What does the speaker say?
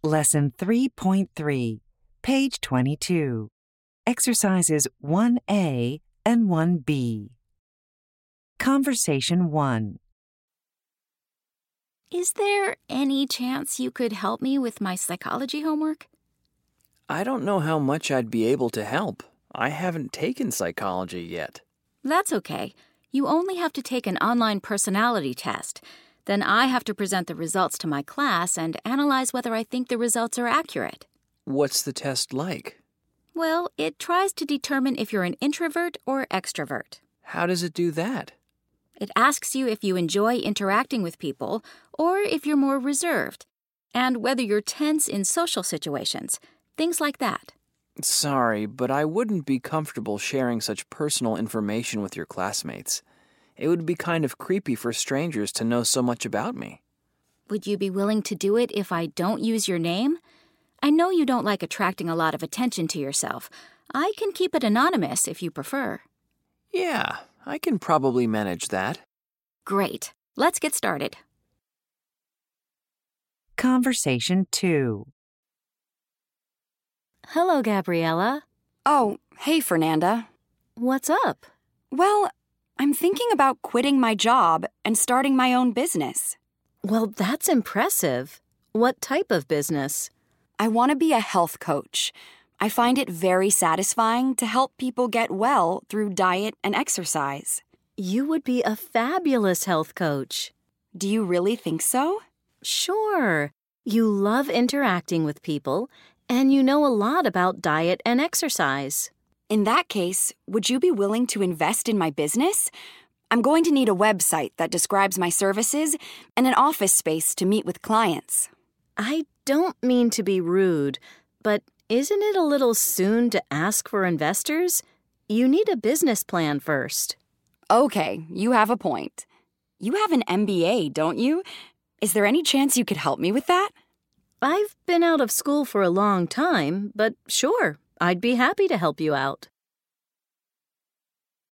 Lesson 3.3, page 22. Exercises 1A and 1B. Conversation 1. Is there any chance you could help me with my psychology homework? I don't know how much I'd be able to help. I haven't taken psychology yet. That's okay. You only have to take an online personality test. Then I have to present the results to my class and analyze whether I think the results are accurate. What's the test like? Well, it tries to determine if you're an introvert or extrovert. How does it do that? It asks you if you enjoy interacting with people or if you're more reserved, and whether you're tense in social situations, things like that. Sorry, but I wouldn't be comfortable sharing such personal information with your classmates. It would be kind of creepy for strangers to know so much about me. Would you be willing to do it if I don't use your name? I know you don't like attracting a lot of attention to yourself. I can keep it anonymous if you prefer. Yeah, I can probably manage that. Great. Let's get started. Conversation 2. Hello, Gabriella. Oh, hey, Fernanda. What's up? Well, I'm thinking about quitting my job and starting my own business. Well, that's impressive. What type of business? I want to be a health coach. I find it very satisfying to help people get well through diet and exercise. You would be a fabulous health coach. Do you really think so? Sure. You love interacting with people, and you know a lot about diet and exercise. In that case, would you be willing to invest in my business? I'm going to need a website that describes my services and an office space to meet with clients. I don't mean to be rude, but isn't it a little soon to ask for investors? You need a business plan first. Okay, you have a point. You have an MBA, don't you? Is there any chance you could help me with that? I've been out of school for a long time, but sure, I'd be happy to help you out.